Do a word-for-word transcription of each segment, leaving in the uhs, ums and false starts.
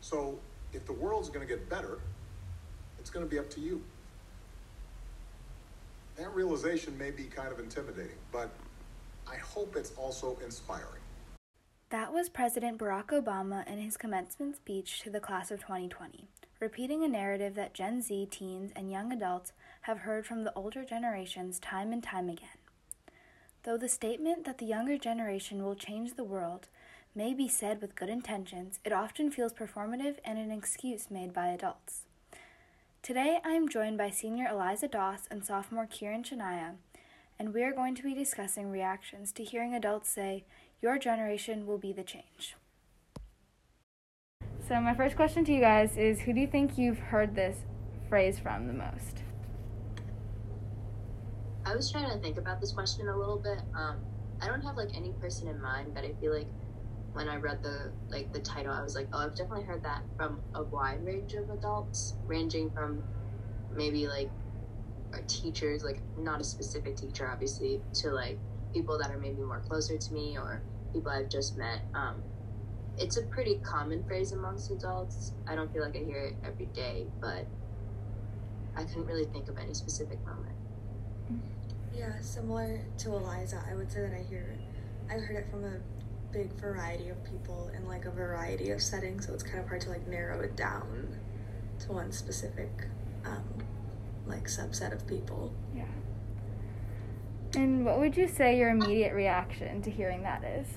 So if the world's going to get better, it's going to be up to you. That realization may be kind of intimidating, but I hope it's also inspiring. That was President Barack Obama in his commencement speech to the class of twenty twenty, repeating a narrative that Gen Z teens and young adults have heard from the older generations time and time again. Though the statement that the younger generation will change the world may be said with good intentions, it often feels performative and an excuse made by adults. Today, I am joined by senior Eliza Doss and sophomore Kieran Shania, and we are going to be discussing reactions to hearing adults say, "Your generation will be the change." So my first question to you guys is, who do you think you've heard this phrase from the most? I was trying to think about this question a little bit. Um, I don't have like any person in mind, but I feel like when I read the like the title, I was like, oh, I've definitely heard that from a wide range of adults, ranging from maybe like our teachers, like not a specific teacher, obviously, to like people that are maybe more closer to me or people I've just met. Um, it's a pretty common phrase amongst adults. I don't feel like I hear it every day, but I couldn't really think of any specific moment. Yeah, similar to Eliza, I would say that I hear, I've heard it from a big variety of people in like a variety of settings, so it's kind of hard to like narrow it down to one specific um, like subset of people. Yeah. And what would you say your immediate reaction to hearing that is?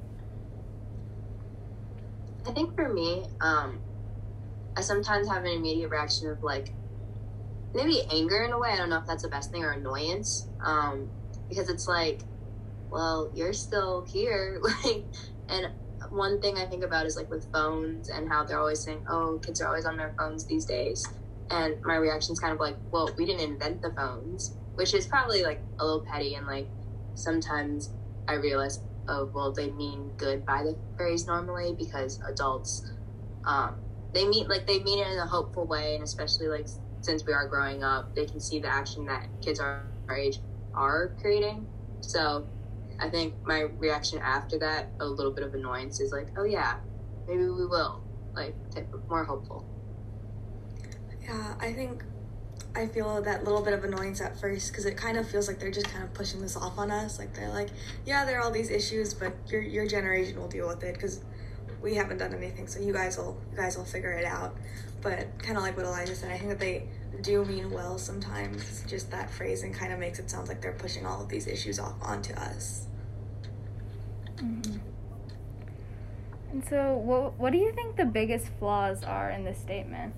I think for me, um, I sometimes have an immediate reaction of like, maybe anger in a way. I don't know if that's the best thing, or annoyance, um, because it's like, well, you're still here. Like, and one thing I think about is like with phones and how they're always saying, oh, kids are always on their phones these days. And my reaction is kind of like, well, we didn't invent the phones, which is probably like a little petty. And like, sometimes I realize, oh, well, they mean good by the phrase normally, because adults, um, they mean like, they mean it in a hopeful way. And especially like, since we are growing up, they can see the action that kids our, our age are creating. So I think my reaction after that, a little bit of annoyance, is like, oh yeah, maybe we will, like, more hopeful. Yeah, I think I feel that little bit of annoyance at first, because it kind of feels like they're just kind of pushing this off on us. Like, they're like, yeah, there are all these issues, but your your generation will deal with it, because we haven't done anything, so you guys will you guys will figure it out. But kind of like what Elijah said, I think that they do mean well sometimes. It's just that phrasing kind of makes it sound like they're pushing all of these issues off onto us. Mm-hmm. And so what, what do you think the biggest flaws are in this statement?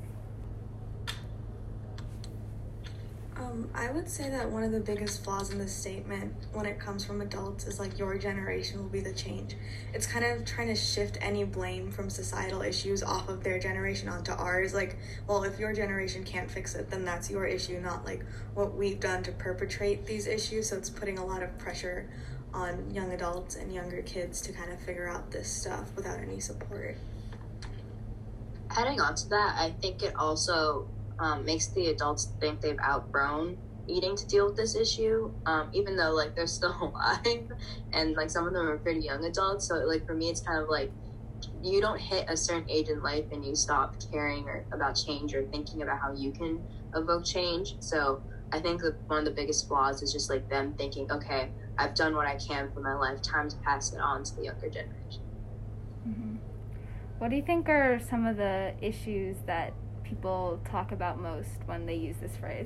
Um, I would say that one of the biggest flaws in this statement when it comes from adults is like, your generation will be the change. It's kind of trying to shift any blame from societal issues off of their generation onto ours. Like, well, if your generation can't fix it, then that's your issue, not like what we've done to perpetrate these issues. So it's putting a lot of pressure on young adults and younger kids to kind of figure out this stuff without any support. Adding on to that, I think it also um, makes the adults think they've outgrown needing to deal with this issue, um, even though like they're still alive, and like some of them are pretty young adults. So like for me, it's kind of like, you don't hit a certain age in life and you stop caring or about change or thinking about how you can evoke change. So I think that one of the biggest flaws is just like them thinking, okay, I've done what I can for my lifetime to pass it on to the younger generation. Mm-hmm. What do you think are some of the issues that people talk about most when they use this phrase?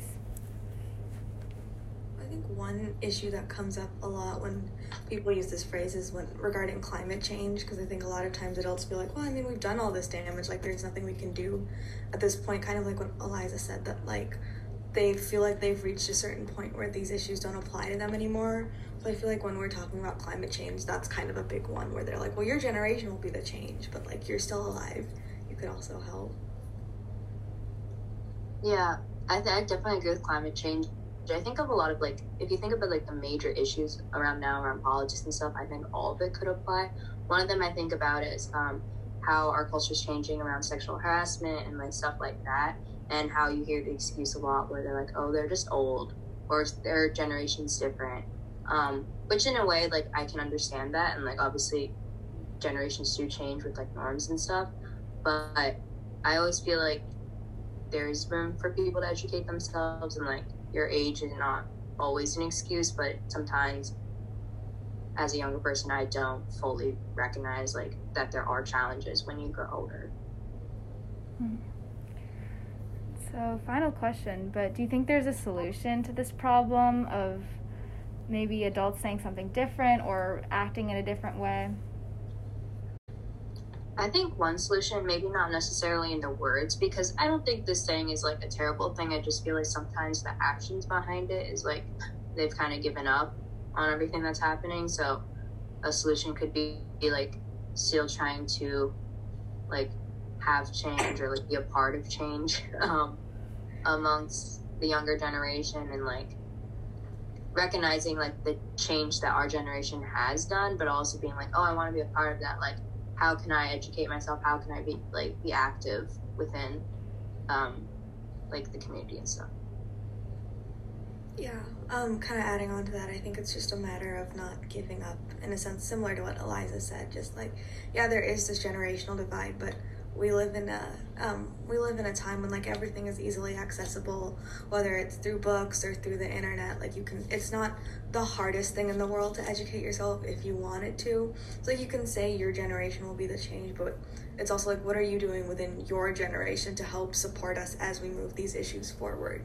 I think one issue that comes up a lot when people use this phrase is when regarding climate change, because I think a lot of times adults feel like, well, I mean, we've done all this damage, like there's nothing we can do at this point, kind of like what Eliza said, that like they feel like they've reached a certain point where these issues don't apply to them anymore. So I feel like when we're talking about climate change, that's kind of a big one where they're like, well, your generation will be the change, but like you're still alive, you could also help. Yeah, I, th- I definitely agree with climate change. I think of a lot of like, if you think about like the major issues around now, around politics and stuff, I think all of it could apply. One of them I think about is um, how our culture is changing around sexual harassment and like stuff like that, and how you hear the excuse a lot where they're like, oh, they're just old, or their generation's different. Um, which in a way, like, I can understand that, and like obviously generations do change with like norms and stuff, but I always feel like there's room for people to educate themselves, and like your age is not always an excuse, but sometimes as a younger person I don't fully recognize like that there are challenges when you grow older. Hmm. So final question, but do you think there's a solution to this problem of maybe adults saying something different or acting in a different way? I think one solution, maybe not necessarily in the words, because I don't think this saying is like a terrible thing. I just feel like sometimes the actions behind it is like they've kind of given up on everything that's happening. So a solution could be, be like still trying to like have change or like be a part of change um, amongst the younger generation, and like recognizing like the change that our generation has done, but also being like, oh, I want to be a part of that. Like, how can I educate myself? How can I be like be active within um like the community and stuff? Yeah, um, kind of adding on to that, I think it's just a matter of not giving up, in a sense, similar to what Eliza said. Just like, yeah, there is this generational divide, but we live in a um, we live in a time when like everything is easily accessible, whether it's through books or through the internet. Like you can, it's not the hardest thing in the world to educate yourself if you wanted to. So you can say your generation will be the change, but it's also like, what are you doing within your generation to help support us as we move these issues forward?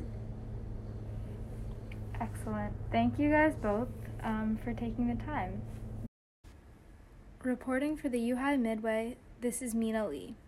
Excellent. Thank you guys both um, for taking the time. Reporting for the U High Midway, this is Mina Lee.